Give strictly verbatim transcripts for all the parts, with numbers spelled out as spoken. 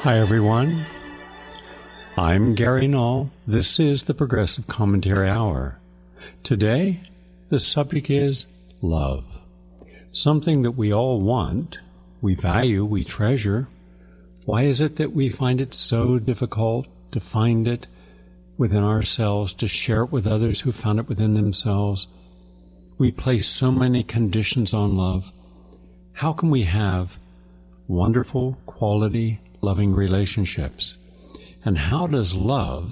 Hi, everyone. I'm Gary Null. This is the Progressive Commentary Hour. Today, the subject is love. Something that we all want, we value, we treasure. Why is it that we find it so difficult to find it within ourselves, to share it with others who found it within themselves? We place so many conditions on love. How can we have wonderful, quality, loving relationships? And how does love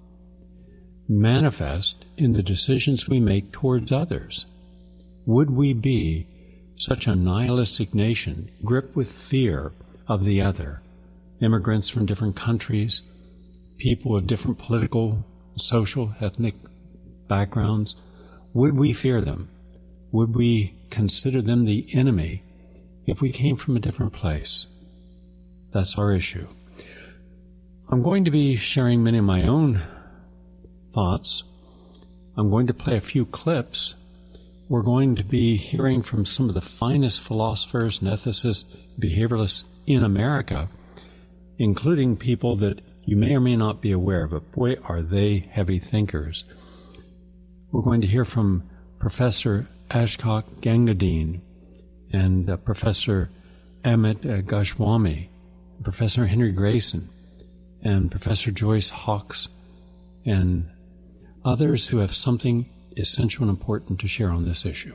manifest in the decisions we make towards others? Would we be such a nihilistic nation, gripped with fear of the other, immigrants from different countries, people of different political, social, ethnic backgrounds? Would we fear them? Would we consider them the enemy if we came from a different place? That's our issue. I'm going to be sharing many of my own thoughts. I'm going to play a few clips. We're going to be hearing from some of the finest philosophers and ethicists, behavioralists in America, including people that you may or may not be aware of, but boy, are they heavy thinkers. We're going to hear from Professor Ashok Gangadine and uh, Professor Amit uh, Goswami, Professor Henry Grayson, and Professor Joyce Hawkes, and others who have something essential and important to share on this issue.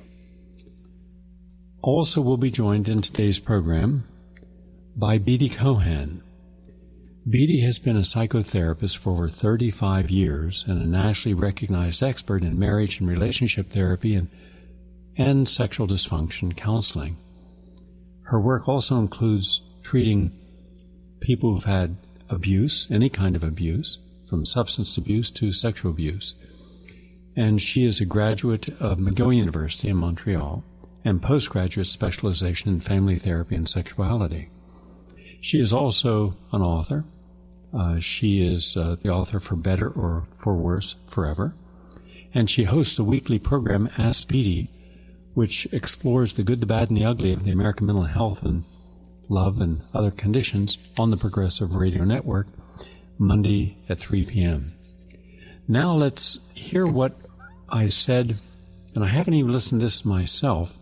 Also, we'll be joined in today's program by Beatty Cohan. Beatty has been a psychotherapist for over thirty-five years and a nationally recognized expert in marriage and relationship therapy and, and sexual dysfunction counseling. Her work also includes treating people who've had abuse, any kind of abuse, from substance abuse to sexual abuse. And she is a graduate of McGill University in Montreal and postgraduate specialization in family therapy and sexuality. She is also an author. Uh, she is uh, the author for Better or for Worse Forever. And she hosts a weekly program, Ask Beatty, which explores the good, the bad, and the ugly of the American mental health and love and other conditions on the Progressive Radio Network, Monday at three p.m. Now let's hear what I said, and I haven't even listened to this myself.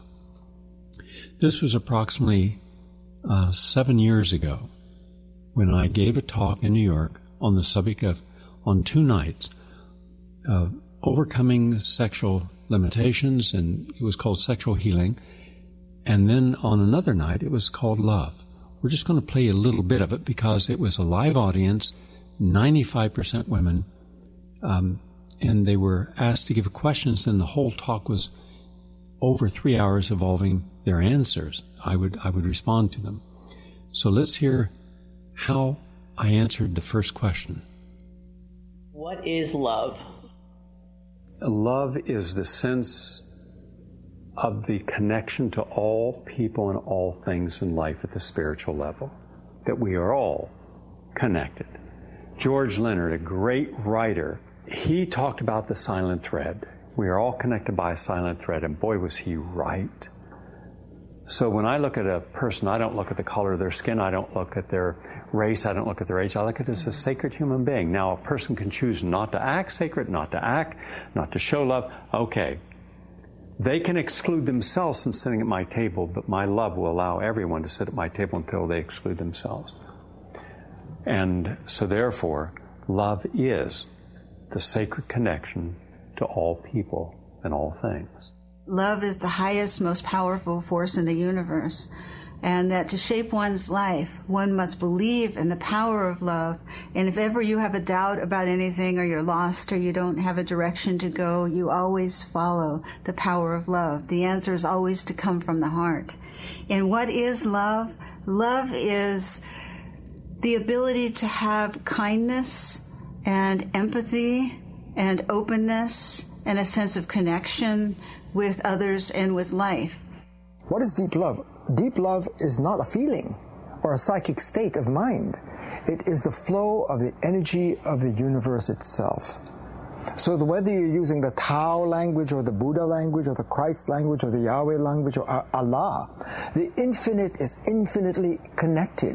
This was approximately uh, seven years ago when I gave a talk in New York on the subject of, on two nights, uh, overcoming sexual limitations, and it was called Sexual Healing. And then on another night, it was called Love. We're just going to play a little bit of it because it was a live audience, ninety-five percent women, um, and they were asked to give questions, and the whole talk was over three hours involving their answers. I would, I would respond to them. So let's hear how I answered the first question. What is love? Love is the sense of the connection to all people and all things in life at the spiritual level, that we are all connected. George Leonard, a great writer, he talked about the silent thread. We are all connected by a silent thread, and boy, was he right. So when I look at a person, I don't look at the color of their skin, I don't look at their race, I don't look at their age, I look at it as a sacred human being. Now, a person can choose not to act sacred, not to act, not to show love. Okay. They can exclude themselves from sitting at my table, but my love will allow everyone to sit at my table until they exclude themselves. And so therefore, love is the sacred connection to all people and all things. Love is the highest, most powerful force in the universe. And that to shape one's life, one must believe in the power of love. And if ever you have a doubt about anything, or you're lost, or you don't have a direction to go, you always follow the power of love. The answer is always to come from the heart. And what is love? Love is the ability to have kindness and empathy and openness and a sense of connection with others and with life. What is deep love? Deep love is not a feeling or a psychic state of mind. It is the flow of the energy of the universe itself. So that whether you're using the Tao language or the Buddha language or the Christ language or the Yahweh language or Allah, the infinite is infinitely connected.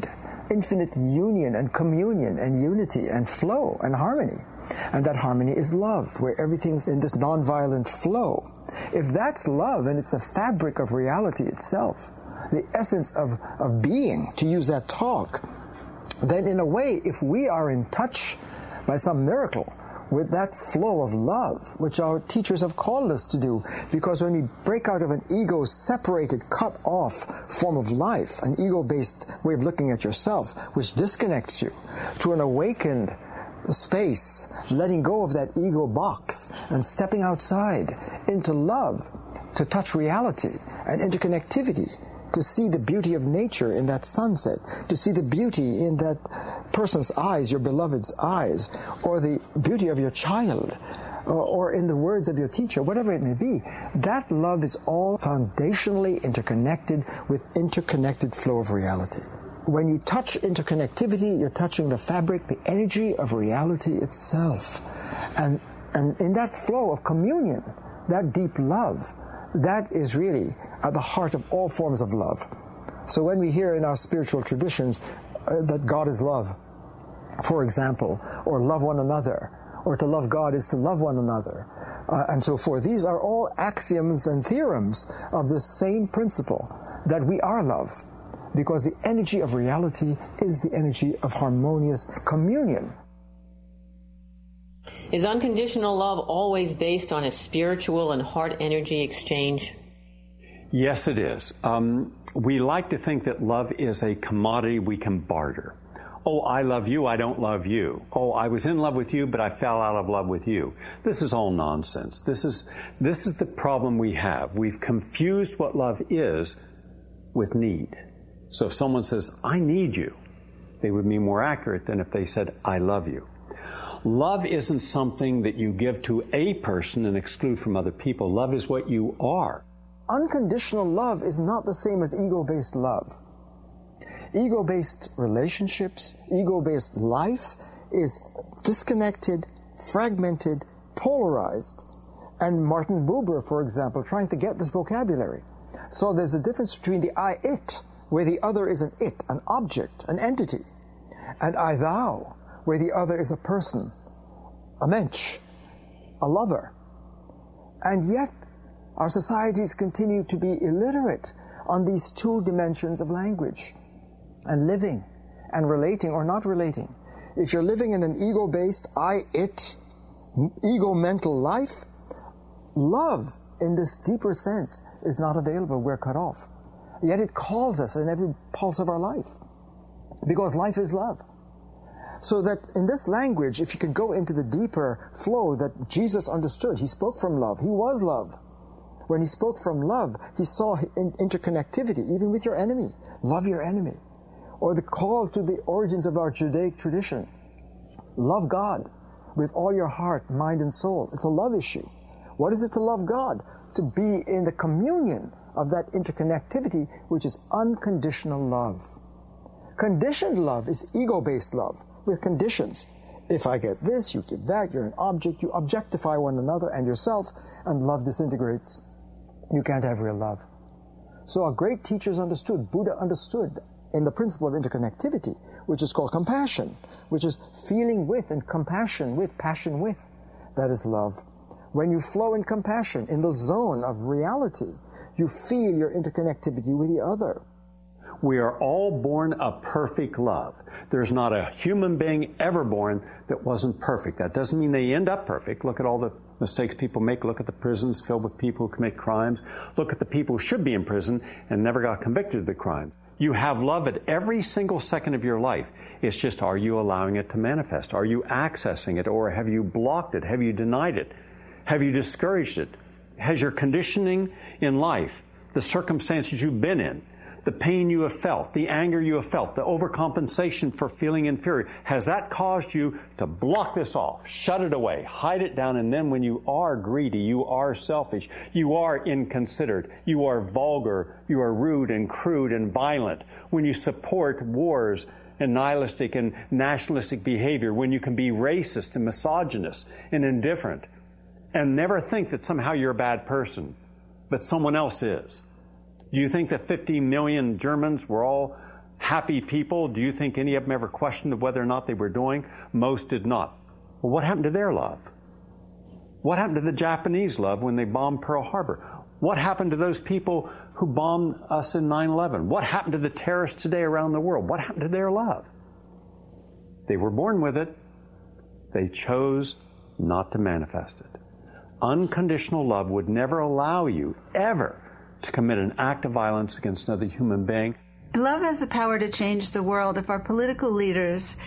infinite union and communion and unity and flow and harmony. And that harmony is love, where everything's in this nonviolent flow. If that's love, and it's the fabric of reality itself, the essence of, of being, to use that talk, then in a way, if we are in touch by some miracle with that flow of love, which our teachers have called us to do, because when we break out of an ego-separated, cut-off form of life, an ego-based way of looking at yourself, which disconnects you, to an awakened space, letting go of that ego box and stepping outside into love, to touch reality and interconnectivity, to see the beauty of nature in that sunset, to see the beauty in that person's eyes, your beloved's eyes, or the beauty of your child, or, or in the words of your teacher, whatever it may be. That love is all foundationally interconnected with interconnected flow of reality. When you touch interconnectivity, you're touching the fabric, the energy of reality itself. And, and in that flow of communion, that deep love, that is really at the heart of all forms of love. So when we hear in our spiritual traditions uh, that God is love, for example, or love one another, or to love God is to love one another, uh, and so forth, these are all axioms and theorems of the same principle, that we are love, because the energy of reality is the energy of harmonious communion. Is unconditional love always based on a spiritual and heart energy exchange? Yes, it is. Um, we like to think that love is a commodity we can barter. Oh, I love you, I don't love you. Oh, I was in love with you, but I fell out of love with you. This is all nonsense. This is, this is the problem we have. We've confused what love is with need. So if someone says, I need you, they would be more accurate than if they said, I love you. Love isn't something that you give to a person and exclude from other people. Love is what you are. Unconditional love is not the same as ego-based love. Ego-based relationships, ego-based life is disconnected, fragmented, polarized. And Martin Buber, for example, trying to get this vocabulary. So there's a difference between the I-it, where the other is an it, an object, an entity, and I-thou, where the other is a person, a mensch, a lover. And yet, our societies continue to be illiterate on these two dimensions of language, and living, and relating or not relating. If you're living in an ego-based, I-it, ego-mental life, love, in this deeper sense, is not available. We're cut off. Yet it calls us in every pulse of our life, because life is love. So that in this language, if you could go into the deeper flow that Jesus understood, he spoke from love. He was love. When he spoke from love, he saw interconnectivity, even with your enemy. Love your enemy. Or the call to the origins of our Judaic tradition. Love God with all your heart, mind, and soul. It's a love issue. What is it to love God? To be in the communion of that interconnectivity, which is unconditional love. Conditioned love is ego-based love, with conditions. If I get this, you give that, you're an object, you objectify one another and yourself, and love disintegrates. You can't have real love. So our great teachers understood, Buddha understood, in the principle of interconnectivity, which is called compassion, which is feeling with and compassion with, passion with. That is love. When you flow in compassion, in the zone of reality, you feel your interconnectivity with the other. We are all born of perfect love. There's not a human being ever born that wasn't perfect. That doesn't mean they end up perfect. Look at all the mistakes people make. Look at the prisons filled with people who commit crimes. Look at the people who should be in prison and never got convicted of the crime. You have love at every single second of your life. It's just, are you allowing it to manifest? Are you accessing it? Or have you blocked it? Have you denied it? Have you discouraged it? Has your conditioning in life, the circumstances you've been in, the pain you have felt, the anger you have felt, the overcompensation for feeling inferior, has that caused you to block this off, shut it away, hide it down, and then when you are greedy, you are selfish, you are inconsiderate, you are vulgar, you are rude and crude and violent, when you support wars and nihilistic and nationalistic behavior, when you can be racist and misogynist and indifferent, and never think that somehow you're a bad person, but someone else is. Do you think that fifty million Germans were all happy people, do you think any of them ever questioned whether or not they were doing? Most did not. Well, what happened to their love? What happened to the Japanese love when they bombed Pearl Harbor? What happened to those people who bombed us in nine eleven? What happened to the terrorists today around the world? What happened to their love? They were born with it. They chose not to manifest it. Unconditional love would never allow you, ever, to commit an act of violence against another human being. Love has the power to change the world if our political leaders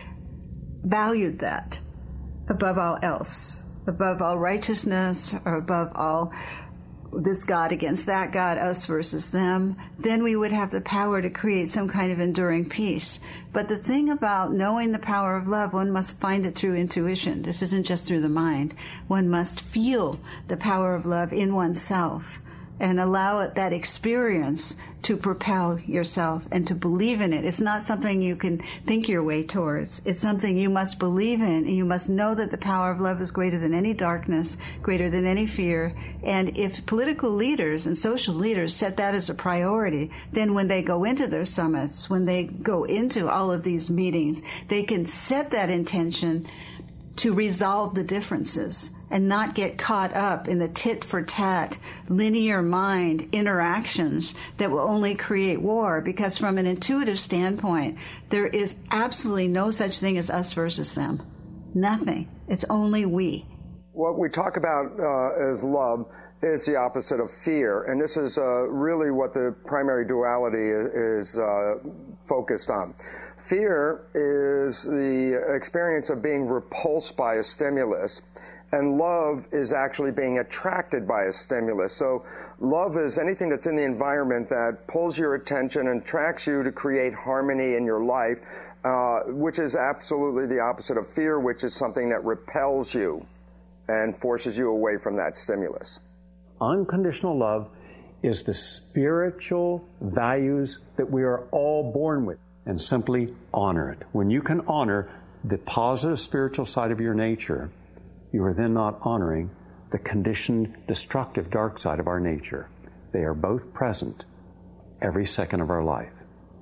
valued that above all else, above all righteousness, or above all this God against that God, us versus them. Then we would have the power to create some kind of enduring peace. But the thing about knowing the power of love, one must find it through intuition. This isn't just through the mind. One must feel the power of love in oneself and allow it, that experience to propel yourself and to believe in it. It's not something you can think your way towards. It's something you must believe in, and you must know that the power of love is greater than any darkness, greater than any fear. And if political leaders and social leaders set that as a priority, then when they go into their summits, when they go into all of these meetings, they can set that intention to resolve the differences and not get caught up in the tit-for-tat, linear mind interactions that will only create war. Because from an intuitive standpoint, there is absolutely no such thing as us versus them. Nothing. It's only we. What we talk about uh, as love is the opposite of fear, and this is uh, really what the primary duality is uh, focused on. Fear is the experience of being repulsed by a stimulus, and love is actually being attracted by a stimulus. So love is anything that's in the environment that pulls your attention and attracts you to create harmony in your life, uh, which is absolutely the opposite of fear, which is something that repels you and forces you away from that stimulus. Unconditional love is the spiritual values that we are all born with, and simply honor it. When you can honor the positive spiritual side of your nature, you are then not honoring the conditioned, destructive dark side of our nature. They are both present every second of our life.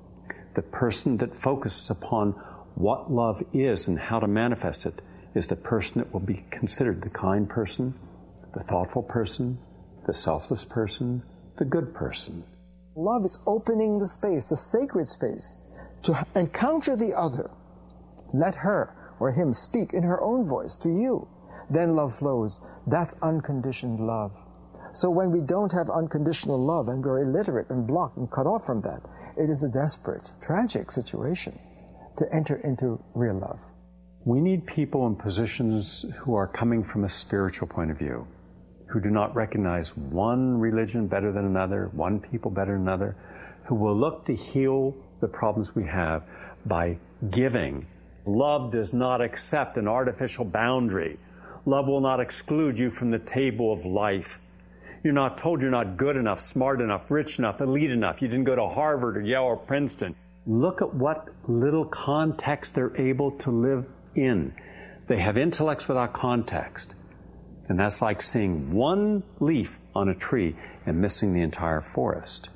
The person that focuses upon what love is and how to manifest it is the person that will be considered the kind person, the thoughtful person, the selfless person, the good person. Love is opening the space, the sacred space, to encounter the other. Let her or him speak in her own voice to you. Then love flows. That's unconditioned love. So when we don't have unconditional love and we're illiterate and blocked and cut off from that, it is a desperate, tragic situation to enter into real love. We need people in positions who are coming from a spiritual point of view, who do not recognize one religion better than another, one people better than another, who will look to heal the problems we have by giving. Love does not accept an artificial boundary. Love will not exclude you from the table of life. You're not told you're not good enough, smart enough, rich enough, elite enough. You didn't go to Harvard or Yale or Princeton. Look at what little context they're able to live in. They have intellects without context. And that's like seeing one leaf on a tree and missing the entire forest.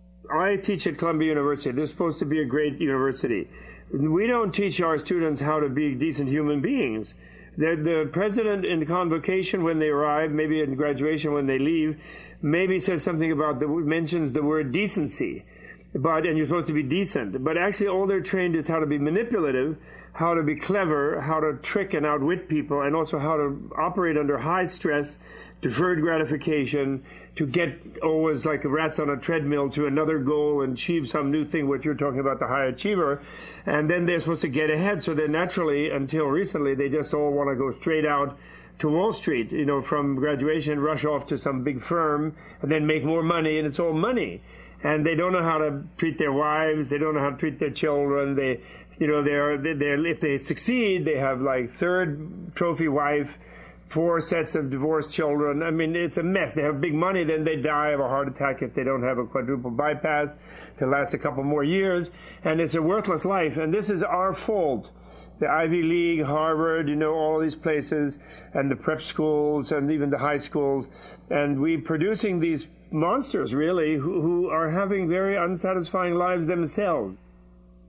I teach at Columbia University. This is supposed to be a great university. We don't teach our students how to be decent human beings. The, the president in convocation when they arrive, maybe in graduation when they leave, maybe says something about, the mentions the word decency. But, and you're supposed to be decent. But actually all they're trained is how to be manipulative, how to be clever, how to trick and outwit people, and also how to operate under high stress, deferred gratification, to get always like rats on a treadmill to another goal and achieve some new thing, what you're talking about, the high achiever. And then they're supposed to get ahead. So then naturally, until recently, they just all want to go straight out to Wall Street, you know, from graduation, rush off to some big firm, and then make more money, and it's all money. And they don't know how to treat their wives. They don't know how to treat their children. They, you know, they're, they're, if they succeed, they have like third trophy wife, four sets of divorced children. I mean, it's a mess. They have big money, then they die of a heart attack if they don't have a quadruple bypass to last a couple more years. And it's a worthless life. And this is our fault. The Ivy League, Harvard, you know, all these places, and the prep schools, and even the high schools. And we producing these monsters, really, who, who are having very unsatisfying lives themselves.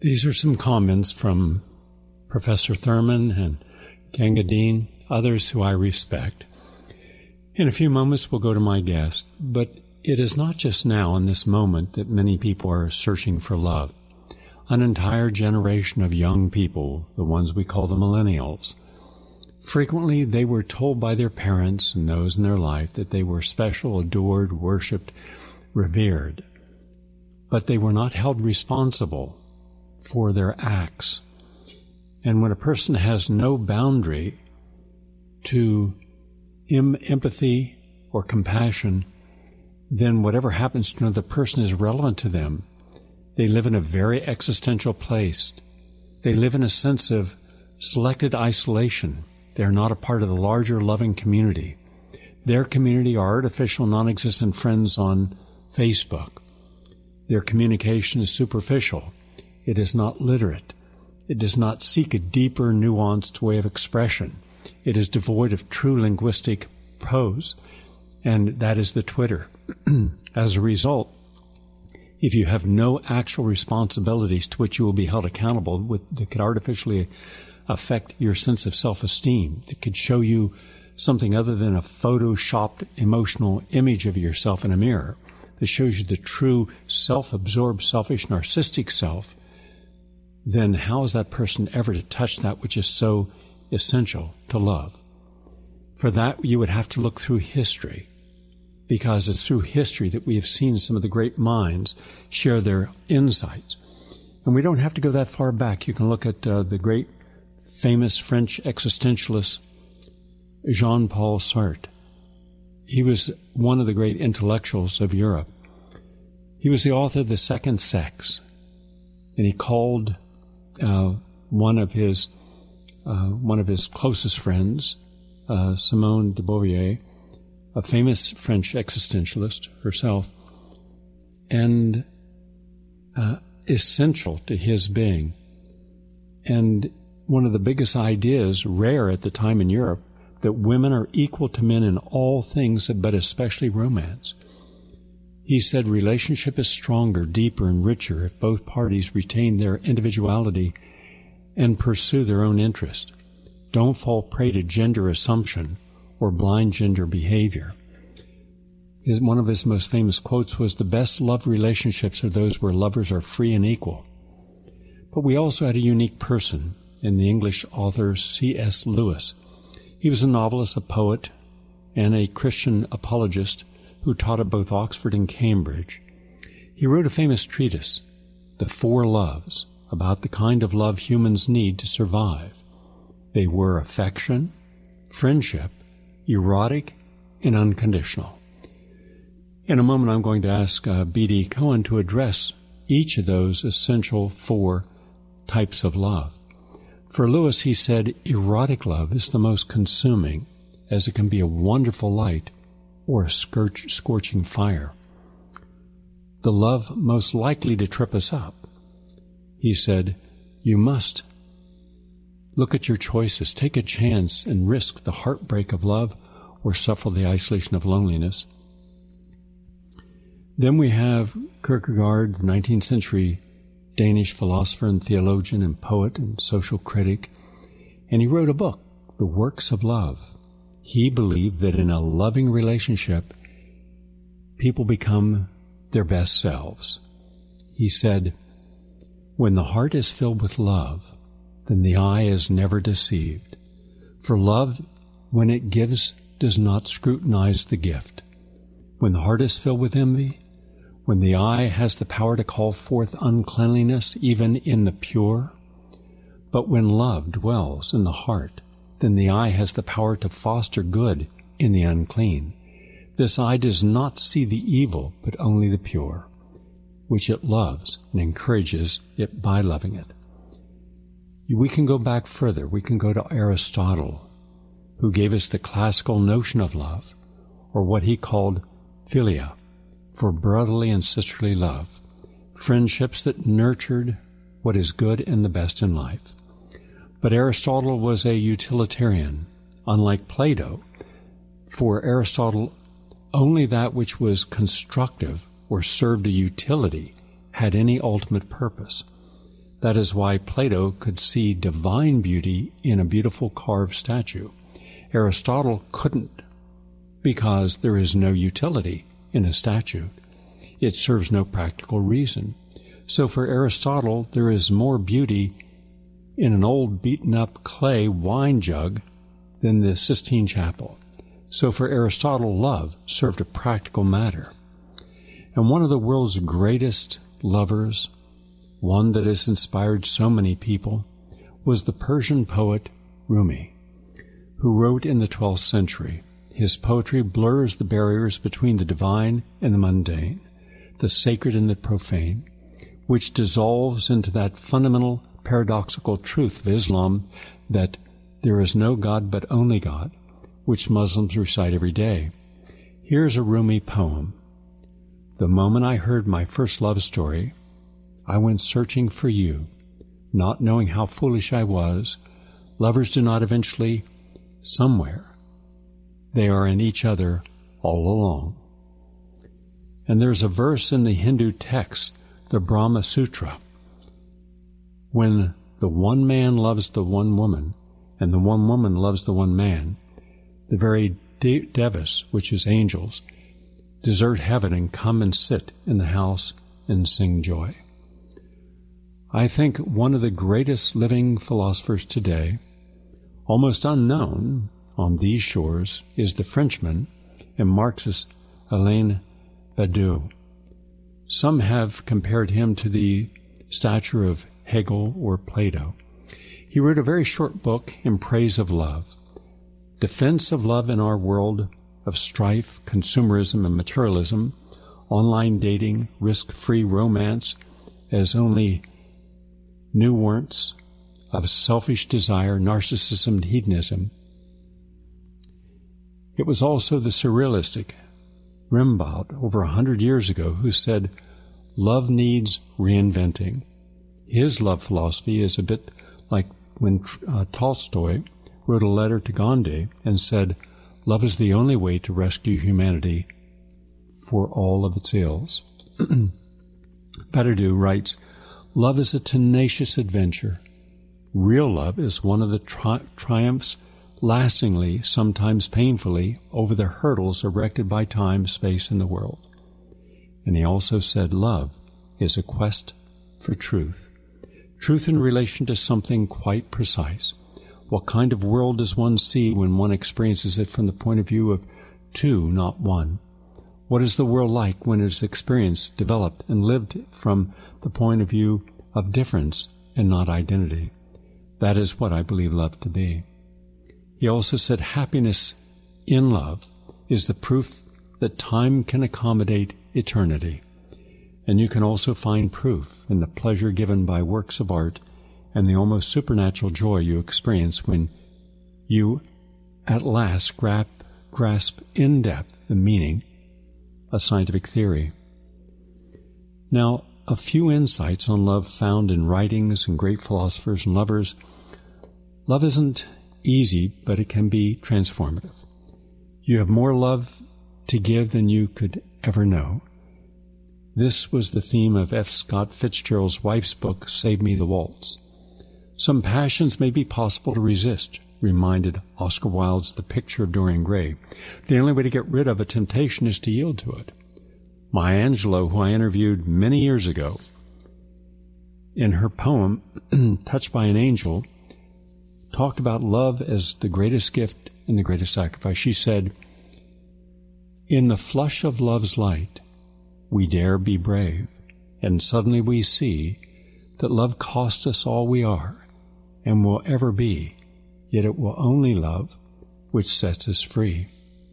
These are some comments from Professor Thurman and Gangadine, others who I respect. In a few moments, we'll go to my guest, but it is not just now in this moment that many people are searching for love. An entire generation of young people, the ones we call the millennials, frequently they were told by their parents and those in their life that they were special, adored, worshipped, revered, but they were not held responsible for their acts. And when a person has no boundary to em- empathy or compassion, then whatever happens to another person is relevant to them. They live in a very existential place. They live in a sense of selected isolation. They are not a part of the larger loving community. Their community are artificial, non-existent friends on Facebook. Their communication is superficial. It is not literate. It does not seek a deeper, nuanced way of expression. It is devoid of true linguistic prose, and that is the Twitter. As a result, if you have no actual responsibilities to which you will be held accountable with, that could artificially affect your sense of self-esteem, that could show you something other than a photoshopped emotional image of yourself in a mirror, that shows you the true self-absorbed, selfish, narcissistic self, then how is that person ever to touch that which is so essential to love? For that, you would have to look through history, because it's through history that we have seen some of the great minds share their insights. And we don't have to go that far back. You can look at uh, the great famous French existentialist Jean-Paul Sartre. He was one of the great intellectuals of Europe. He was the author of The Second Sex, and he called uh, one of his uh, one of his closest friends, uh, Simone de Beauvoir, a famous French existentialist herself, and uh, essential to his being. And one of the biggest ideas, rare at the time in Europe, that women are equal to men in all things, but especially romance. He said relationship is stronger, deeper, and richer if both parties retain their individuality and pursue their own interest. Don't fall prey to gender assumption or blind gender behavior. His, one of his most famous quotes was, "The best love relationships are those where lovers are free and equal." But we also had a unique person in the English author C S Lewis. He was a novelist, a poet, and a Christian apologist who taught at both Oxford and Cambridge. He wrote a famous treatise, The Four Loves, about the kind of love humans need to survive. They were affection, friendship, erotic, and unconditional. In a moment, I'm going to ask uh, B D Cohen to address each of those essential four types of love. For Lewis, he said, erotic love is the most consuming, as it can be a wonderful light or a scorch, scorching fire. The love most likely to trip us up. He said, you must look at your choices, take a chance and risk the heartbreak of love or suffer the isolation of loneliness. Then we have Kierkegaard, the nineteenth century Danish philosopher and theologian and poet and social critic, and he wrote a book, The Works of Love. He believed that in a loving relationship, people become their best selves. He said, when the heart is filled with love, then the eye is never deceived. For love, when it gives, does not scrutinize the gift. When the heart is filled with envy, when the eye has the power to call forth uncleanliness even in the pure, but when love dwells in the heart, then the eye has the power to foster good in the unclean. This eye does not see the evil, but only the pure, which it loves and encourages it by loving it. We can go back further. We can go to Aristotle, who gave us the classical notion of love, or what he called philia, for brotherly and sisterly love, friendships that nurtured what is good and the best in life. But Aristotle was a utilitarian, unlike Plato. For Aristotle, only that which was constructive or served a utility had any ultimate purpose. That is why Plato could see divine beauty in a beautiful carved statue. Aristotle couldn't, because there is no utility in a statue. It serves no practical reason. So for Aristotle, there is more beauty in an old beaten-up clay wine jug than the Sistine Chapel. So for Aristotle, love served a practical matter. And one of the world's greatest lovers, one that has inspired so many people, was the Persian poet Rumi, who wrote in the twelfth century. His poetry blurs the barriers between the divine and the mundane, the sacred and the profane, which dissolves into that fundamental paradoxical truth of Islam that there is no God but only God, which Muslims recite every day. Here's a Rumi poem. The moment I heard my first love story, I went searching for you, not knowing how foolish I was. Lovers do not eventually somewhere. They are in each other all along. And there's a verse in the Hindu text, the Brahma Sutra, when the one man loves the one woman, and the one woman loves the one man, the very de- devas, which is angels, desert heaven and come and sit in the house and sing joy. I think one of the greatest living philosophers today, almost unknown on these shores, is the Frenchman and Marxist Alain Badiou. Some have compared him to the stature of Hegel or Plato. He wrote a very short book in praise of love, defense of love in our world of strife, consumerism, and materialism, online dating, risk-free romance as only new warrants of selfish desire, narcissism, and hedonism. It was also the surrealistic Rimbaud over a hundred years ago who said, love needs reinventing. His love philosophy is a bit like when uh, Tolstoy wrote a letter to Gandhi and said, love is the only way to rescue humanity for all of its ills. Badiou writes, love is a tenacious adventure. Real love is one of the tri- triumphs lastingly, sometimes painfully, over the hurdles erected by time, space, and the world. And he also said love is a quest for truth. Truth in relation to something quite precise. What kind of world does one see when one experiences it from the point of view of two, not one? What is the world like when it is experienced, developed, and lived from the point of view of difference and not identity? That is what I believe love to be. He also said happiness in love is the proof that time can accommodate eternity. And you can also find proof in the pleasure given by works of art and the almost supernatural joy you experience when you at last grasp, grasp in depth the meaning of scientific theory. Now, a few insights on love found in writings and great philosophers and lovers. Love isn't easy, but it can be transformative. You have more love to give than you could ever know. This was the theme of F. Scott Fitzgerald's wife's book, Save Me the Waltz. Some passions may be possible to resist, reminded Oscar Wilde's The Picture of Dorian Gray. The only way to get rid of a temptation is to yield to it. Maya Angelou, who I interviewed many years ago, in her poem, Touched by an Angel, talked about love as the greatest gift and the greatest sacrifice. She said, in the flush of love's light, we dare be brave, and suddenly we see that love costs us all we are and will ever be, yet it will only love which sets us free.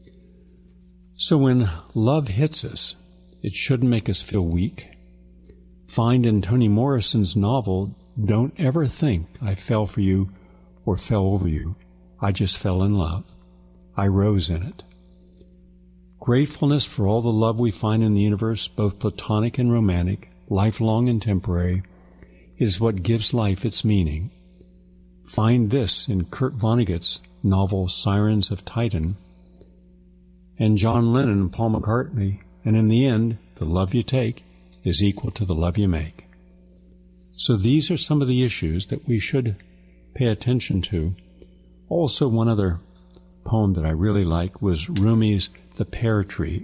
So when love hits us, it shouldn't make us feel weak. Find in Toni Morrison's novel, Don't Ever Think I Fell for You or Fell Over You. I just fell in love. I rose in it. Gratefulness for all the love we find in the universe, both platonic and romantic, lifelong and temporary, is what gives life its meaning. Find this in Kurt Vonnegut's novel Sirens of Titan, and John Lennon and Paul McCartney, and in the end, the love you take is equal to the love you make. So these are some of the issues that we should pay attention to. Also, one other poem that I really like was Rumi's The Pear Tree.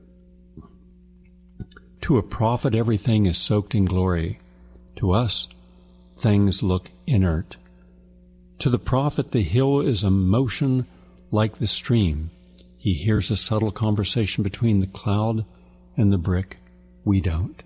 To a prophet, everything is soaked in glory. To us, things look inert. To the prophet, the hill is a motion like the stream. He hears a subtle conversation between the cloud and the brick. We don't.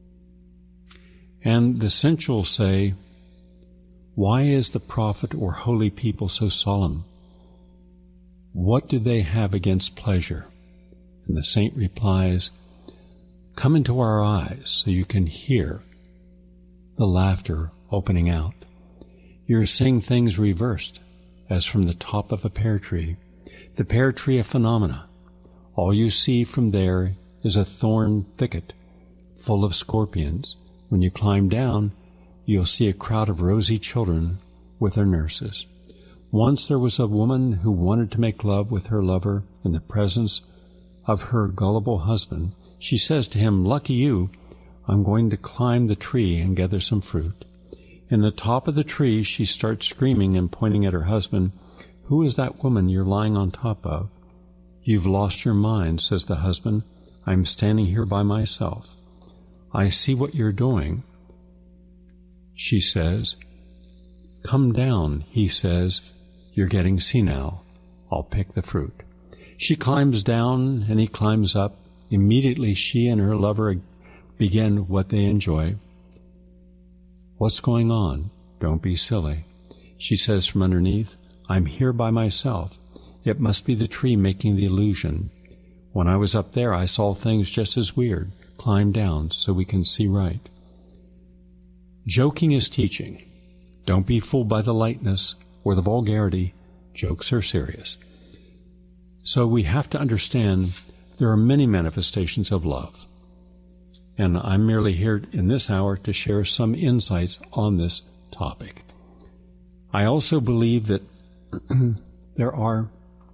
And the sensual say, why is the prophet or holy people so solemn? What do they have against pleasure? And the saint replies, come into our eyes so you can hear the laughter opening out. You're seeing things reversed, as from the top of a pear tree. The pear tree of phenomena. All you see from there is a thorn thicket full of scorpions. When you climb down, you'll see a crowd of rosy children with their nurses. Once there was a woman who wanted to make love with her lover in the presence of her gullible husband. She says to him, lucky you, I'm going to climb the tree and gather some fruit. In the top of the tree, she starts screaming and pointing at her husband. Who is that woman you're lying on top of? You've lost your mind, says the husband. I'm standing here by myself. I see what you're doing. She says, come down, he says. You're getting senile. I'll pick the fruit. She climbs down and he climbs up. Immediately she and her lover begin what they enjoy. What's going on? Don't be silly. She says from underneath, I'm here by myself. It must be the tree making the illusion. When I was up there, I saw things just as weird. Climb down so we can see right. Joking is teaching. Don't be fooled by the lightness or the vulgarity. Jokes are serious. So we have to understand there are many manifestations of love. And I'm merely here in this hour to share some insights on this topic. I also believe that there are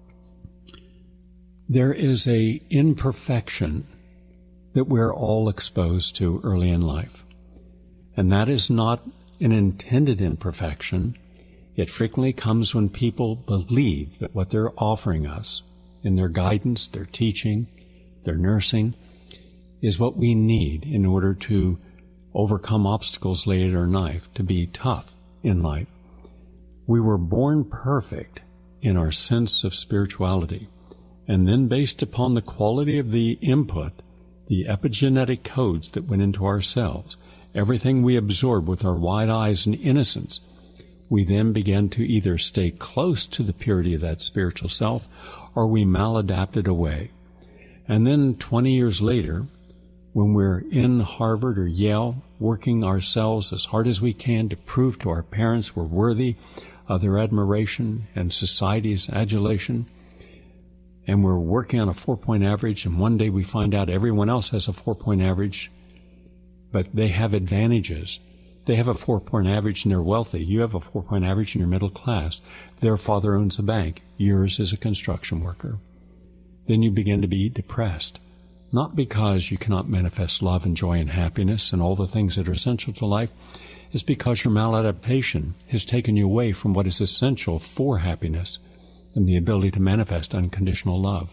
there is a imperfection that we're all exposed to early in life. And that is not an intended imperfection. It frequently comes when people believe that what they're offering us in their guidance, their teaching, their nursing, is what we need in order to overcome obstacles later in life, to be tough in life. We were born perfect in our sense of spirituality, and then based upon the quality of the input, the epigenetic codes that went into our cells, everything we absorb with our wide eyes and innocence, we then began to either stay close to the purity of that spiritual self or we maladapted away. And then twenty years later, when we're in Harvard or Yale, working ourselves as hard as we can to prove to our parents we're worthy of their admiration and society's adulation, and we're working on a four-point average, and one day we find out everyone else has a four-point average, but they have advantages. They have a four-point average and they're wealthy. You have a four-point average and you're middle class. Their father owns a bank. Yours is a construction worker. Then you begin to be depressed. Not because you cannot manifest love and joy and happiness and all the things that are essential to life. It's because your maladaptation has taken you away from what is essential for happiness and the ability to manifest unconditional love.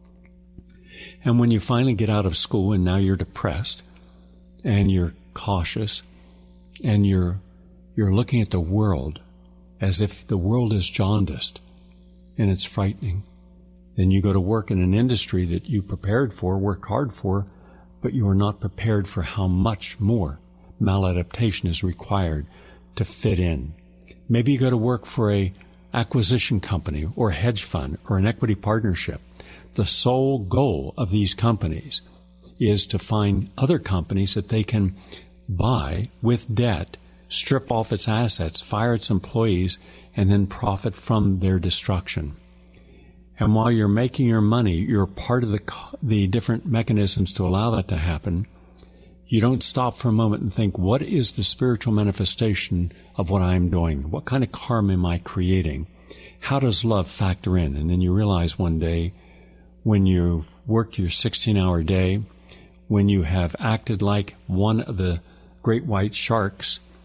And when you finally get out of school and now you're depressed and you're cautious and you're you're looking at the world as if the world is jaundiced and it's frightening, then you go to work in an industry that you prepared for, worked hard for, but you are not prepared for how much more maladaptation is required to fit in. Maybe you go to work for a acquisition company or a hedge fund or an equity partnership. The sole goal of these companies is to find other companies that they can buy with debt, strip off its assets, fire its employees, and then profit from their destruction. And while you're making your money, you're part of the the different mechanisms to allow that to happen. You don't stop for a moment and think, what is the spiritual manifestation of what I'm doing? What kind of karma am I creating? How does love factor in? And then you realize one day, when you've worked your sixteen-hour day, when you have acted like one of the great white sharks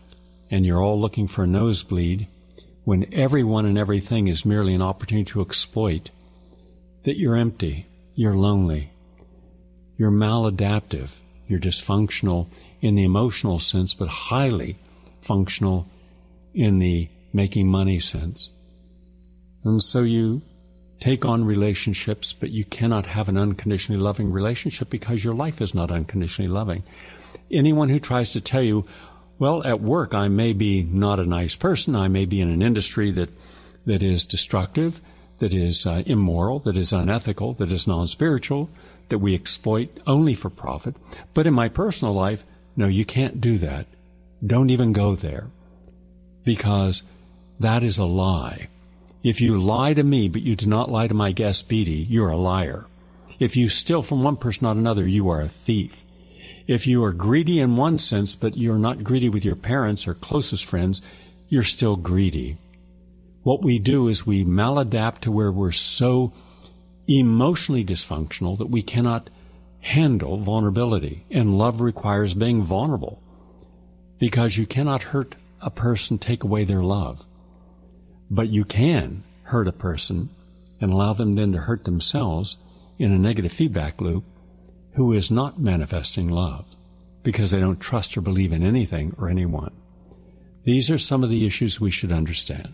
and you're all looking for a nosebleed, when everyone and everything is merely an opportunity to exploit, that you're empty, you're lonely, you're maladaptive, you're dysfunctional in the emotional sense, but highly functional in the making money sense. And so you take on relationships, but you cannot have an unconditionally loving relationship because your life is not unconditionally loving. Anyone who tries to tell you, well, at work I may be not a nice person, I may be in an industry that, that is destructive, that is uh, immoral, that is unethical, that is non-spiritual, that we exploit only for profit. But in my personal life, no, you can't do that. Don't even go there, because that is a lie. If you lie to me, but you do not lie to my guest, Beatty, you're a liar. If you steal from one person, not another, you are a thief. If you are greedy in one sense, but you're not greedy with your parents or closest friends, you're still greedy. What we do is we maladapt to where we're so emotionally dysfunctional that we cannot handle vulnerability. And love requires being vulnerable, because you cannot hurt a person, take away their love. But you can hurt a person and allow them then to hurt themselves in a negative feedback loop, who is not manifesting love because they don't trust or believe in anything or anyone. These are some of the issues we should understand.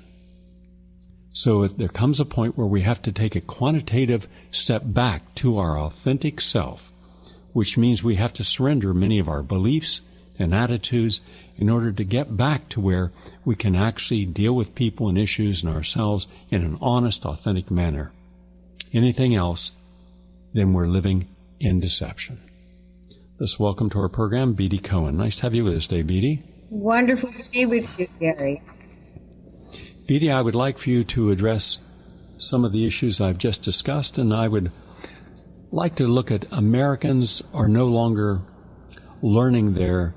So there comes a point where we have to take a quantitative step back to our authentic self, which means we have to surrender many of our beliefs and attitudes in order to get back to where we can actually deal with people and issues and ourselves in an honest, authentic manner. Anything else, then we're living in deception. Let's welcome to our program Beatty Cohen. Nice to have you with us today, Beatty. Wonderful to be with you, Gary. Beatty, I would like for you to address some of the issues I've just discussed, and I would like to look at Americans are no longer learning their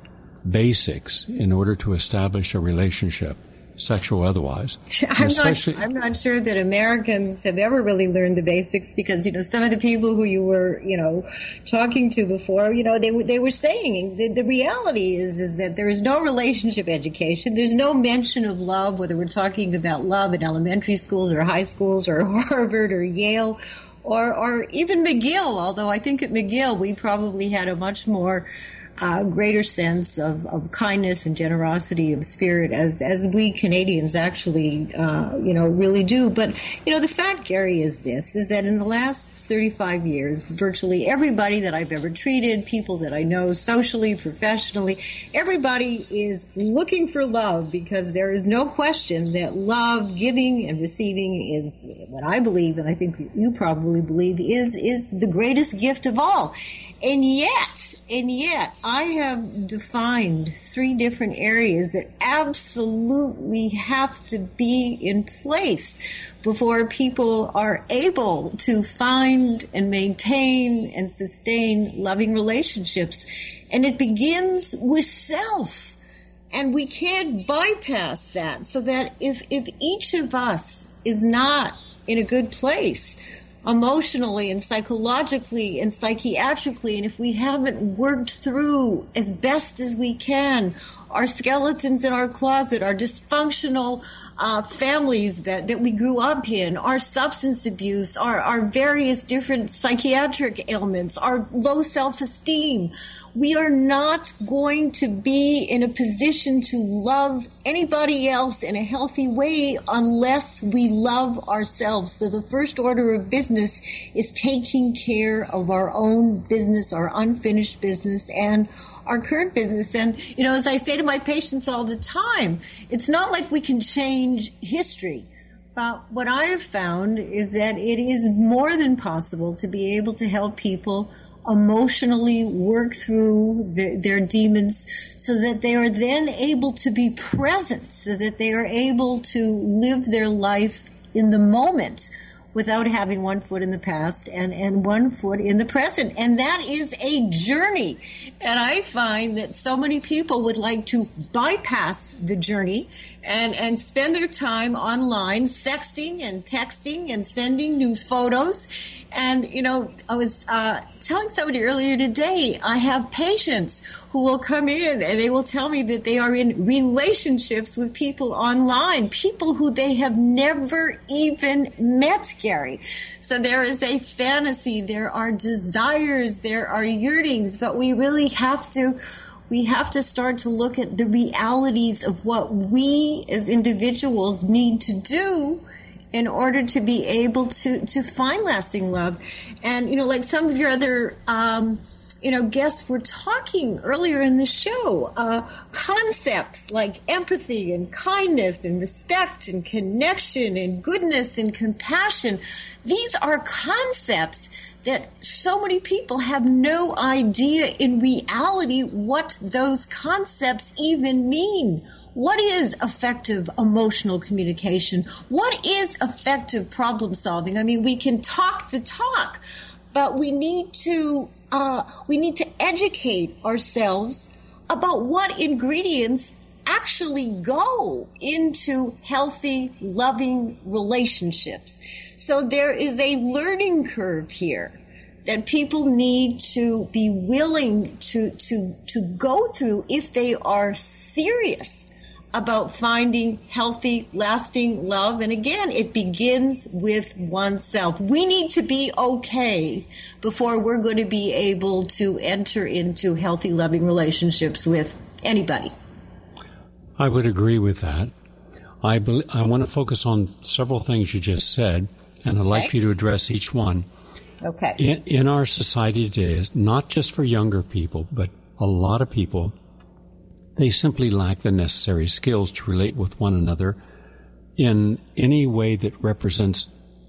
basics in order to establish a relationship, sexual or otherwise. I'm not, I'm not sure that Americans have ever really learned the basics, because, you know, some of the people who you were, you know, talking to before, you know, they, they were saying the, the reality is, is that there is no relationship education. There's no mention of love, whether we're talking about love in elementary schools or high schools or Harvard or Yale or, or even McGill, although I think at McGill we probably had a much more a greater sense of, of kindness and generosity of spirit, as as we Canadians actually, uh, you know, really do. But, you know, the fact, Gary, is this, is that in the last thirty-five years, virtually everybody that I've ever treated, people that I know socially, professionally, everybody is looking for love, because there is no question that love, giving and receiving, is what I believe, and I think you probably believe, is is the greatest gift of all. And yet, and yet, I have defined three different areas that absolutely have to be in place before people are able to find and maintain and sustain loving relationships. And it begins with self. And we can't bypass that. So that if, if each of us is not in a good place, emotionally and psychologically and psychiatrically, and if we haven't worked through as best as we can our skeletons in our closet, our dysfunctional uh, families that, that we grew up in, our substance abuse, our, our various different psychiatric ailments, our low self-esteem, we are not going to be in a position to love anybody else in a healthy way unless we love ourselves. So the first order of business is taking care of our own business, our unfinished business, and our current business. And, you know, as I say to my patients all the time, it's not like we can change history. But what I have found is that it is more than possible to be able to help people emotionally work through the, their demons, so that they are then able to be present, so that they are able to live their life in the moment without having one foot in the past and, and one foot in the present. And that is a journey. And I find that so many people would like to bypass the journey and, and spend their time online sexting and texting and sending new photos. And, you know, I was uh, telling somebody earlier today, I have patients who will come in and they will tell me that they are in relationships with people online, people who they have never even met, Gary. So there is a fantasy, there are desires, there are yearnings, but we really have to we have to start to look at the realities of what we as individuals need to do in order to be able to, to find lasting love. And, you know, like some of your other, um, you know, guests were talking earlier in the show, uh, concepts like empathy and kindness and respect and connection and goodness and compassion. These are concepts that so many people have no idea in reality what those concepts even mean. What is effective emotional communication? What is effective problem solving? I mean, we can talk the talk, but we need to uh, we need to educate ourselves about what ingredients actually go into healthy, loving relationships. So there is a learning curve here that people need to be willing to, to, to go through if they are serious about finding healthy, lasting love. And again, it begins with oneself. We need to be okay before we're going to be able to enter into healthy, loving relationships with anybody. I would agree with that. I, be, I want to focus on several things you just said, and I'd like Okay. for you to address each one. Okay. In, in our society today, not just for younger people, but a lot of people, they simply lack the necessary skills to relate with one another in any way that represents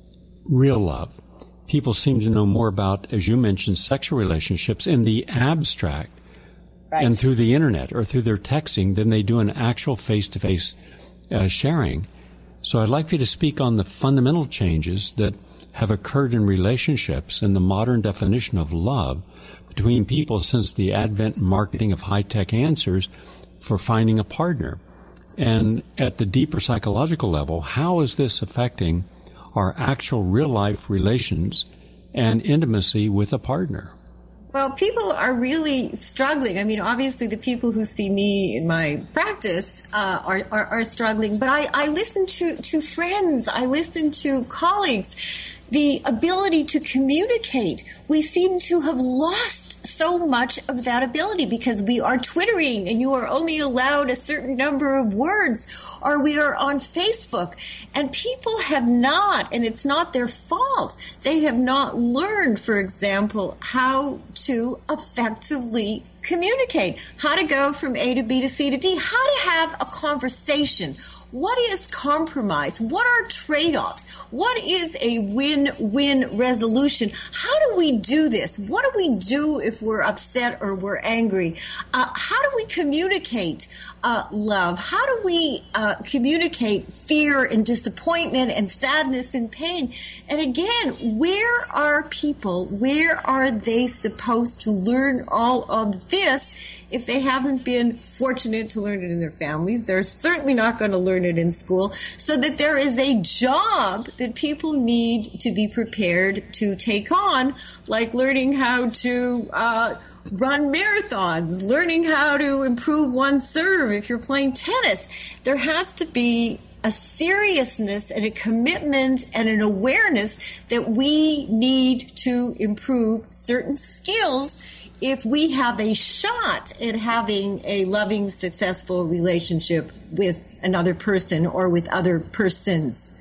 real love. People seem to know more about, as you mentioned, sexual relationships in the abstract Right. and through the internet or through their texting than they do in actual face-to-face uh, sharing. So I'd like for you to speak on the fundamental changes that have occurred in relationships and the modern definition of love between people since the advent and marketing of high-tech answers for finding a partner. And at the deeper psychological level, how is this affecting our actual real-life relations and intimacy with a partner? Well, people are really struggling. I mean, obviously the people who see me in my practice uh, are, are, are struggling, but I, I listen to, to friends, I listen to colleagues. The ability to communicate, we seem to have lost so much of that ability because we are twittering and you are only allowed a certain number of words, or we are on Facebook and people have not, and it's not their fault, they have not learned, for example, how to effectively communicate, how to go from A to B to C to D, how to have a conversation. What is compromise? What are trade-offs? What is a win-win resolution? How do we do this? What do we do if we're upset or we're angry? Uh, how do we communicate uh, love? How do we uh, communicate fear and disappointment and sadness and pain? And again, where are people, where are they supposed to learn all of this if they haven't been fortunate to learn it in their families? They're certainly not going to learn it in school. So that there is a job that people need to be prepared to take on, like learning how to uh, run marathons, learning how to improve one's serve if you're playing tennis. There has to be a seriousness and a commitment and an awareness that we need to improve certain skills if we have a shot at having a loving, successful relationship with another person or with other persons.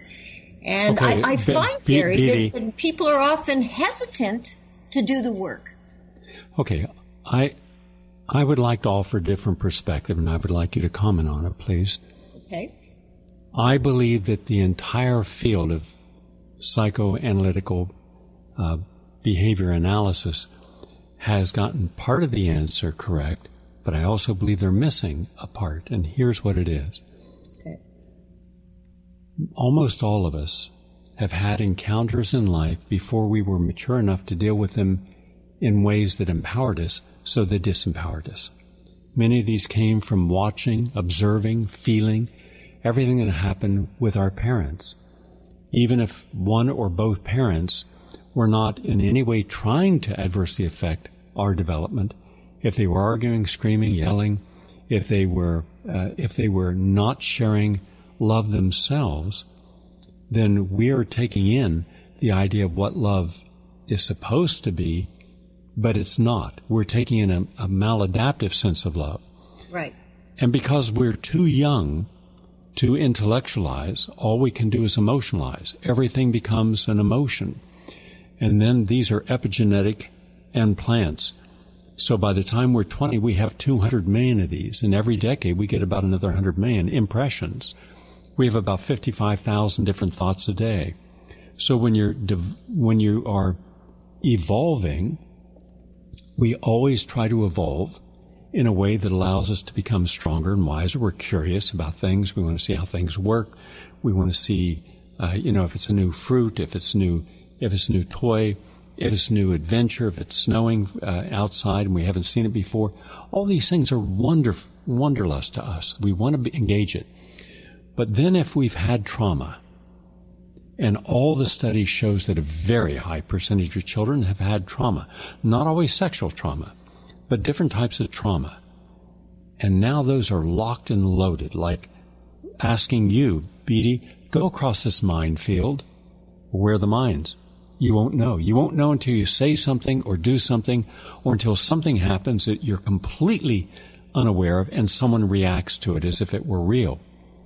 And Okay, I, I Be- find, Be- Gary, Beatty. that, that people are often hesitant to do the work. Okay, I I would like to offer a different perspective, and I would like you to comment on it, please. Okay. I believe that the entire field of psychoanalytical uh, behavior analysis has gotten part of the answer correct, but I also believe they're missing a part, and here's what it is. Okay. Almost all of us have had encounters in life before we were mature enough to deal with them in ways that empowered us, so they disempowered us. Many of these came from watching, observing, feeling everything that happened with our parents. Even if one or both parents were not in any way trying to adversely affect our development, if they were arguing, screaming, yelling, if they were uh, if they were not sharing love themselves, then we are taking in the idea of what love is supposed to be, but it's not. We're taking in a, a maladaptive sense of love. Right. And because we're too young to intellectualize, all we can do is emotionalize. Everything becomes an emotion. And then these are epigenetic implants. So by the time we're twenty, we have two hundred million of these. And every decade, we get about another one hundred million impressions. We have about fifty-five thousand different thoughts a day. So when you're when you are evolving, we always try to evolve in a way that allows us to become stronger and wiser. We're curious about things. We want to see how things work. We want to see, uh, you know, if it's a new fruit, if it's new, if it's a new toy, if it's a new adventure, if it's snowing uh, outside and we haven't seen it before. All these things are wonder wonderlust to us. We want to be, engage it. But then if we've had trauma, and all the studies shows that a very high percentage of children have had trauma, not always sexual trauma, but different types of trauma. And now those are locked and loaded, like asking you, Beatty, go across this minefield. Where are the mines? You won't know. You won't know until you say something or do something, or until something happens that you're completely unaware of and someone reacts to it as if it were real.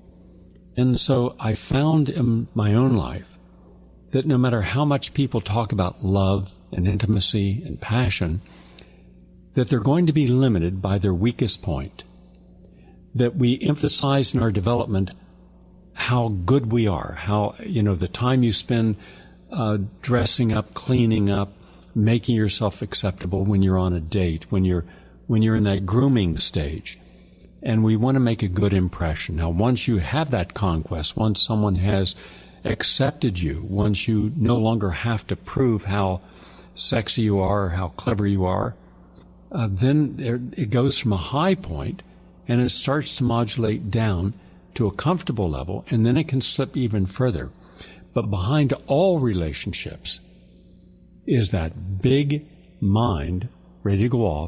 And so I found in my own life that no matter how much people talk about love and intimacy and passion, that they're going to be limited by their weakest point. That we emphasize in our development how good we are, how, you know, the time you spend uh, dressing up, cleaning up, making yourself acceptable when you're on a date, when you're when you're in that grooming stage. And we want to make a good impression. Now, once you have that conquest, once someone has accepted you, once you no longer have to prove how sexy you are or how clever you are, uh, then there, it goes from a high point and it starts to modulate down to a comfortable level, and then it can slip even further. But behind all relationships is that big mind ready to go off,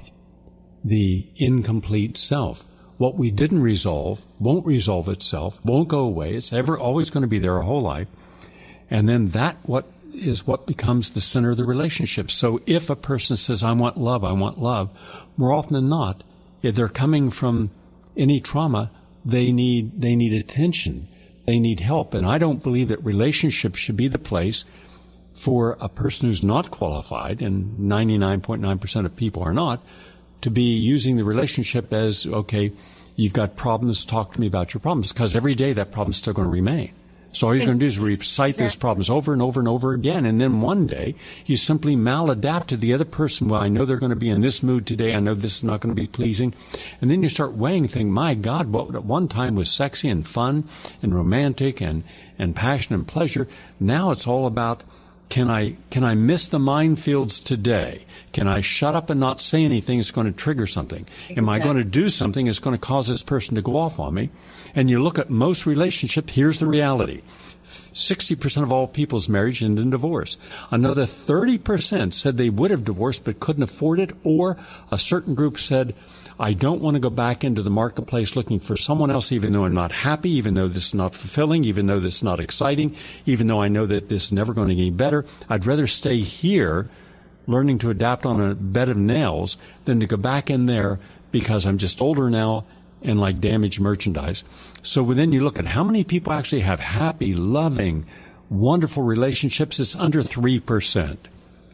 the incomplete self. What we didn't resolve won't resolve itself, won't go away. It's ever always going to be there our whole life. And then that what is what becomes the center of the relationship. So if a person says, I want love, I want love, more often than not, if they're coming from any trauma, they need they need attention. They need help. And I don't believe that relationships should be the place for a person who's not qualified, and ninety-nine point nine percent of people are not, to be using the relationship as, okay, you've got problems, talk to me about your problems, because every day that problem's still going to remain. So all you're going to do is recite exactly. those problems over and over and over again, and then one day you simply maladapt to the other person. Well, I know they're going to be in this mood today. I know this is not going to be pleasing. And then you start weighing, thinking, my God, what at one time was sexy and fun and romantic and, and passion and pleasure, now it's all about, Can I can I miss the minefields today? Can I shut up and not say anything that's going to trigger something? Exactly. Am I going to do something that's going to cause this person to go off on me? And you look at most relationships, here's the reality. sixty percent of all people's marriage end in divorce. Another thirty percent said they would have divorced but couldn't afford it, or a certain group said, I don't want to go back into the marketplace looking for someone else, even though I'm not happy, even though this is not fulfilling, even though this is not exciting, even though I know that this is never going to get any better. I'd rather stay here learning to adapt on a bed of nails than to go back in there because I'm just older now and like damaged merchandise. So then you look at how many people actually have happy, loving, wonderful relationships. It's under three percent.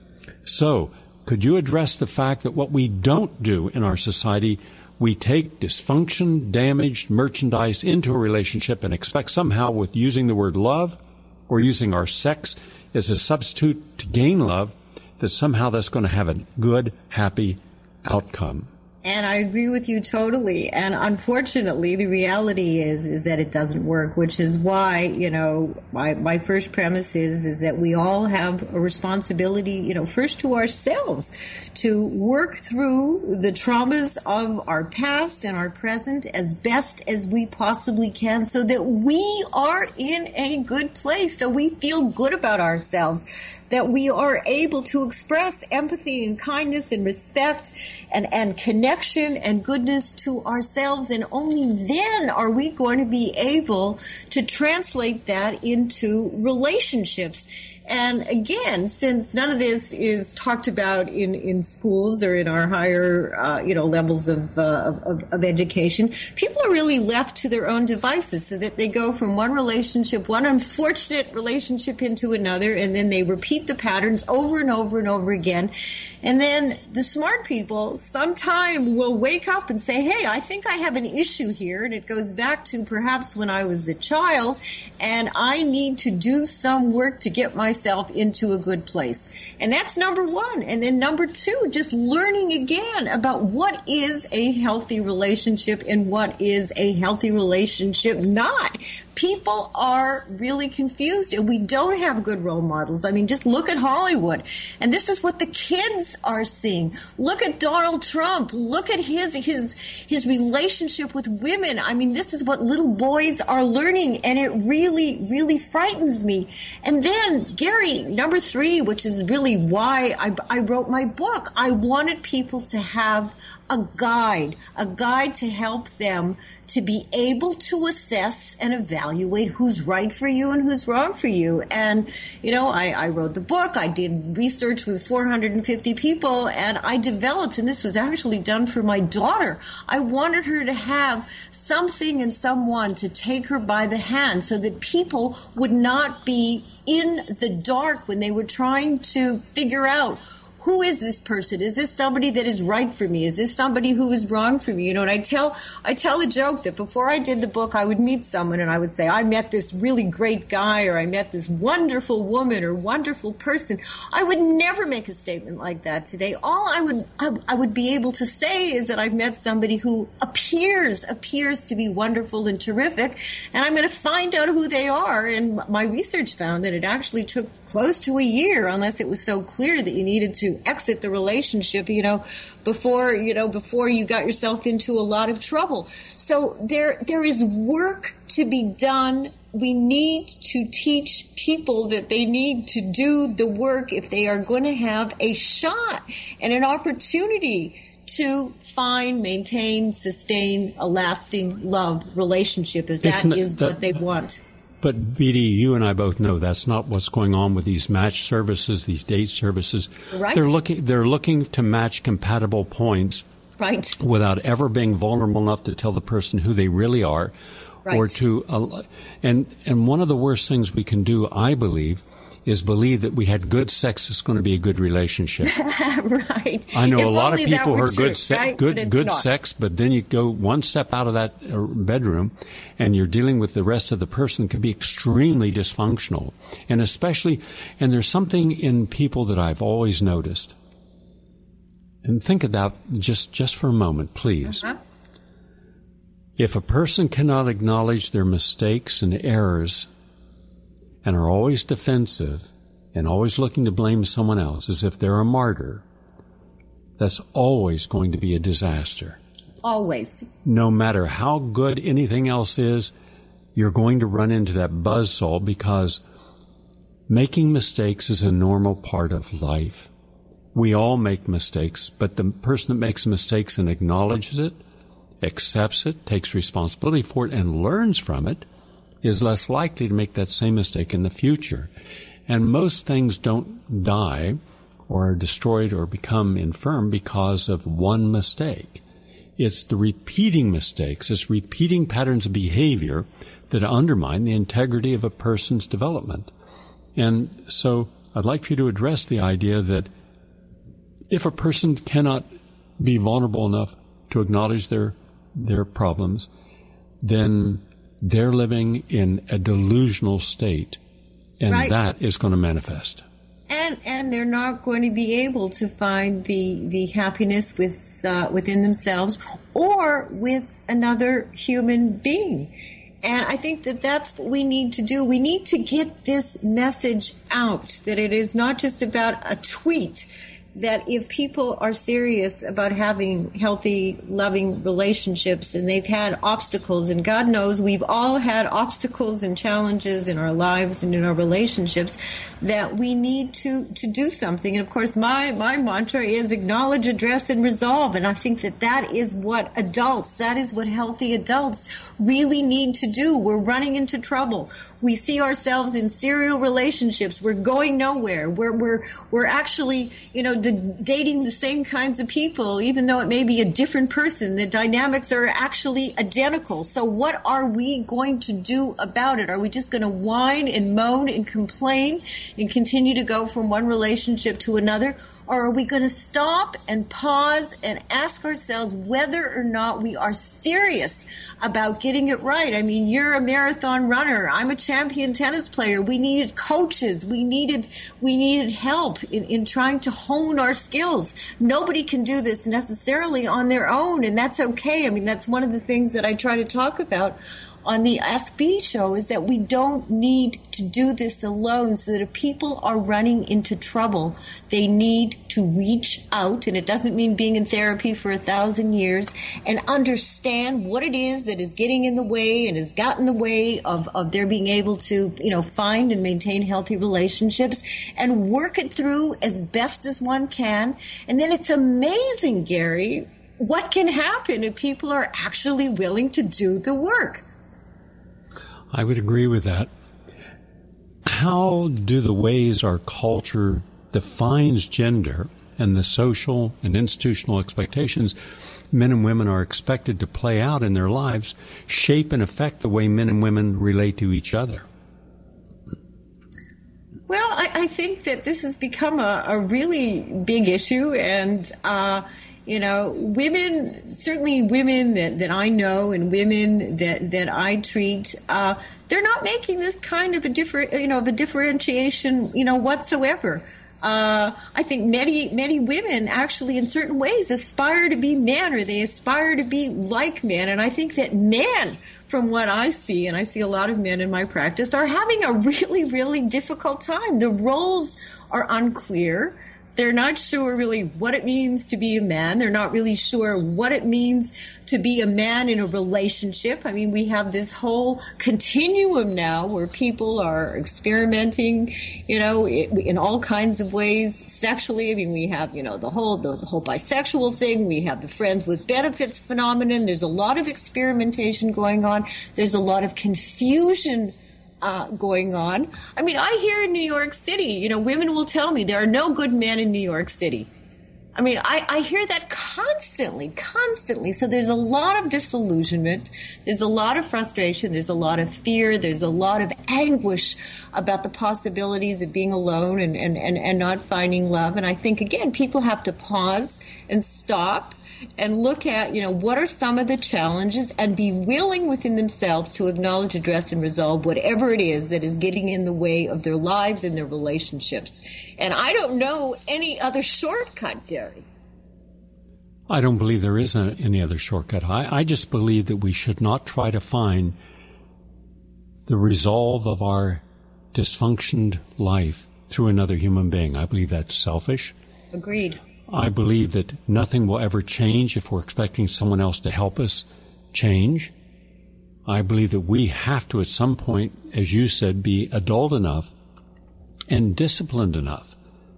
So could you address the fact that what we don't do in our society, we take dysfunction, damaged merchandise into a relationship and expect somehow with using the word love or using our sex as a substitute to gain love, that somehow that's going to have a good, happy outcome? And I agree with you totally. And unfortunately, the reality is is that it doesn't work, which is why, you know, my, my first premise is, is that we all have a responsibility, you know, first to ourselves to work through the traumas of our past and our present as best as we possibly can so that we are in a good place, so we feel good about ourselves, that we are able to express empathy and kindness and respect and, and connection and goodness to ourselves. And only then are we going to be able to translate that into relationships. And again, since none of this is talked about in, in schools or in our higher, uh, you know, levels of, uh, of, of education, people are really left to their own devices so that they go from one relationship, one unfortunate relationship into another, and then they repeat the patterns over and over and over again. And then the smart people sometime will wake up and say, hey, I think I have an issue here. And it goes back to perhaps when I was a child and I need to do some work to get myself into a good place. And that's number one. And then number two, just learning again about what is a healthy relationship and what is a healthy relationship not. People are really confused and we don't have good role models. I mean, just look at Hollywood. And this is what the kids are seeing. Look at Donald Trump. Look at his his his relationship with women. I mean, this is what little boys are learning, and it really, really frightens me. And then, Gary, number three, which is really why I, I wrote my book, I wanted people to have a guide, a guide to help them to be able to assess and evaluate who's right for you and who's wrong for you. And, you know, I, I wrote the book, I did research with four hundred fifty people, and I developed, and this was actually done for my daughter, I wanted her to have something and someone to take her by the hand so that people would not be in the dark when they were trying to figure out, who is this person? Is this somebody that is right for me? Is this somebody who is wrong for me? You know, and I tell, I tell a joke that before I did the book, I would meet someone and I would say, I met this really great guy, or I met this wonderful woman or wonderful person. I would never make a statement like that today. All I would, I, I would be able to say is that I've met somebody who appears, appears to be wonderful and terrific, and I'm going to find out who they are. And my research found that it actually took close to a year, unless it was so clear that you needed to exit the relationship, you know, before, you know, before you got yourself into a lot of trouble. So there, there is work to be done. We need to teach people that they need to do the work if they are going to have a shot and an opportunity to find, maintain, sustain a lasting love relationship, if that Isn't is it, that, what they want. But, Beatty, you and I both know that's not what's going on with these match services, these date services. Right. They're looking, they're looking to match compatible points, right, without ever being vulnerable enough to tell the person who they really are, right, or to. Uh, and and one of the worst things we can do, I believe, is believe that we had good sex is going to be a good relationship. Right. I know If a lot of only that people were who are true, good, se- right? good, But it's good not. sex, but then you go one step out of that uh, bedroom, and you're dealing with the rest of the person can be extremely dysfunctional, and especially, and there's something in people that I've always noticed. And think of that just just for a moment, please. Uh-huh. If a person cannot acknowledge their mistakes and errors, and are always defensive, and always looking to blame someone else as if they're a martyr, that's always going to be a disaster. Always. No matter how good anything else is, you're going to run into that buzzsaw, because making mistakes is a normal part of life. We all make mistakes, but the person that makes mistakes and acknowledges it, accepts it, takes responsibility for it, and learns from it is less likely to make that same mistake in the future. And most things don't die or are destroyed or become infirm because of one mistake. It's the repeating mistakes, it's repeating patterns of behavior that undermine the integrity of a person's development. And so I'd like for you to address the idea that if a person cannot be vulnerable enough to acknowledge their their problems, then they're living in a delusional state, and right. that is going to manifest. And and they're not going to be able to find the the happiness with uh, within themselves or with another human being. And I think that that's what we need to do. We need to get this message out, that it is not just about a tweet, that if people are serious about having healthy, loving relationships and they've had obstacles, and God knows we've all had obstacles and challenges in our lives and in our relationships, that we need to, to do something. And of course, my, my mantra is acknowledge, address, and resolve. And I think that that is what adults, that is what healthy adults really need to do. We're running into trouble. We see ourselves in serial relationships. We're going nowhere. We're, we're, we're actually, you know, the, dating the same kinds of people, even though it may be a different person. The dynamics are actually identical. So what are we going to do about it? Are we just going to whine and moan and complain and continue to go from one relationship to another? Or are we going to stop and pause and ask ourselves whether or not we are serious about getting it right? I mean, you're a marathon runner. I'm a champion tennis player. We needed coaches. We needed, we needed help in, in trying to hone our skills. Nobody can do this necessarily on their own, and that's okay. I mean, that's one of the things that I try to talk about on the Ask Beatty show, is that we don't need to do this alone, so that if people are running into trouble, they need to reach out, and it doesn't mean being in therapy for a thousand years, and understand what it is that is getting in the way and has gotten in the way of, of their being able to, you know, find and maintain healthy relationships and work it through as best as one can. And then it's amazing, Gary, what can happen if people are actually willing to do the work. I would agree with that. How do the ways our culture defines gender and the social and institutional expectations men and women are expected to play out in their lives shape and affect the way men and women relate to each other? Well, I, I think that this has become a, a really big issue, and uh you know, women, certainly women that, that I know and women that, that I treat, uh, they're not making this kind of a different, you know, of a differentiation, you know, whatsoever. Uh, I think many, many women actually in certain ways aspire to be men, or they aspire to be like men. And I think that men, from what I see, and I see a lot of men in my practice, are having a really, really difficult time. The roles are unclear. They're not sure really what it means to be a man. They're not really sure what it means to be a man in a relationship. I mean, we have this whole continuum now where people are experimenting, you know, in all kinds of ways sexually. I mean, we have, you know, the whole, the, the whole bisexual thing. We have the friends with benefits phenomenon. There's a lot of experimentation going on. There's a lot of confusion Uh, going on. I mean, I hear in New York City, you know, women will tell me there are no good men in New York City. I mean, I, I hear that constantly, constantly. So there's a lot of disillusionment. There's a lot of frustration. There's a lot of fear. There's a lot of anguish about the possibilities of being alone and, and, and, and not finding love. And I think, again, people have to pause and stop and look at, you know, what are some of the challenges, and be willing within themselves to acknowledge, address, and resolve whatever it is that is getting in the way of their lives and their relationships. And I don't know any other shortcut, Gary. I don't believe there is a, any other shortcut. I, I just believe that we should not try to find the resolve of our dysfunctioned life through another human being. I believe that's selfish. Agreed. I believe that nothing will ever change if we're expecting someone else to help us change. I believe that we have to, at some point, as you said, be adult enough and disciplined enough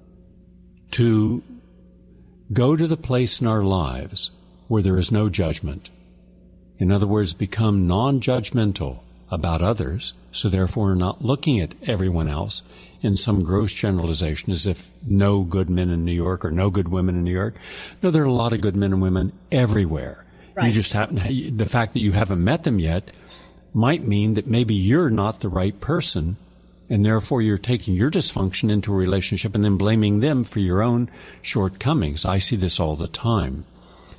to go to the place in our lives where there is no judgment. In other words, become non-judgmental about others, so therefore we're not looking at everyone else in some gross generalization as if no good men in New York or no good women in New York. No, there are a lot of good men and women everywhere. Right. You just happen to, the fact that you haven't met them yet might mean that maybe you're not the right person, and therefore you're taking your dysfunction into a relationship and then blaming them for your own shortcomings. I see this all the time.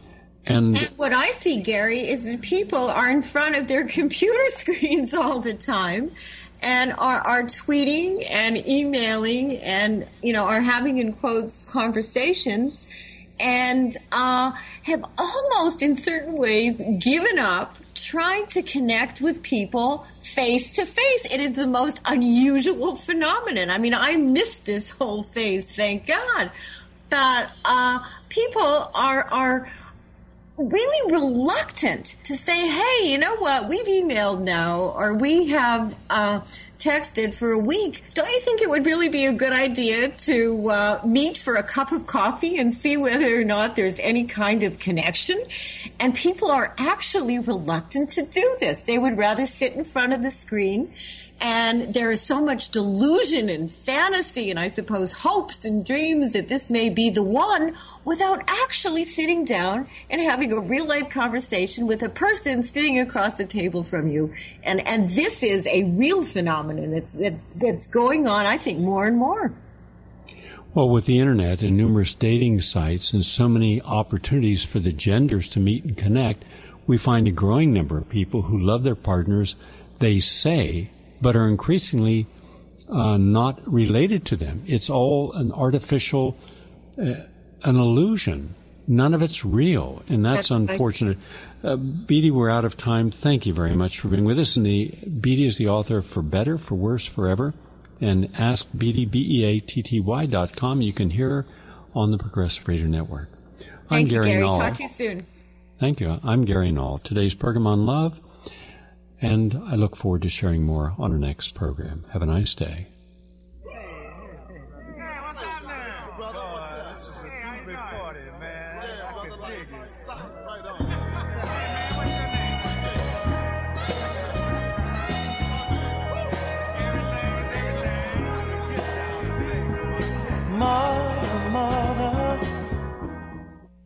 And, and what I see, Gary, is that people are in front of their computer screens all the time and are, are tweeting and emailing and, you know, are having, in quotes, conversations and uh, have almost, in certain ways, given up trying to connect with people face to face. It is the most unusual phenomenon. I mean, I missed this whole phase, thank God. But uh, people are are really reluctant to say, hey, you know what, we've emailed now, or we have uh, texted for a week. Don't you think it would really be a good idea to uh, meet for a cup of coffee and see whether or not there's any kind of connection? And people are actually reluctant to do this. They would rather sit in front of the screen. And there is so much delusion and fantasy and I suppose hopes and dreams that this may be the one without actually sitting down and having a real life conversation with a person sitting across the table from you. And and this is a real phenomenon that's, that's, that's going on, I think, more and more. Well, with the internet and numerous dating sites and so many opportunities for the genders to meet and connect, we find a growing number of people who love their partners, they say, but are increasingly uh, not related to them. It's all an artificial, uh, an illusion. None of it's real, and that's, that's unfortunate. Uh, Beatty, we're out of time. Thank you very much for being with us. And the Beatty is the author of For Better, For Worse, Forever, and Ask Beatty, B E A T T Y dot com. You can hear her on the Progressive Radio Network. I'm Thank Gary you, Gary. Null. Talk to you soon. Thank you. I'm Gary Null. Today's program on love. And I look forward to sharing more on our next program. Have a nice day.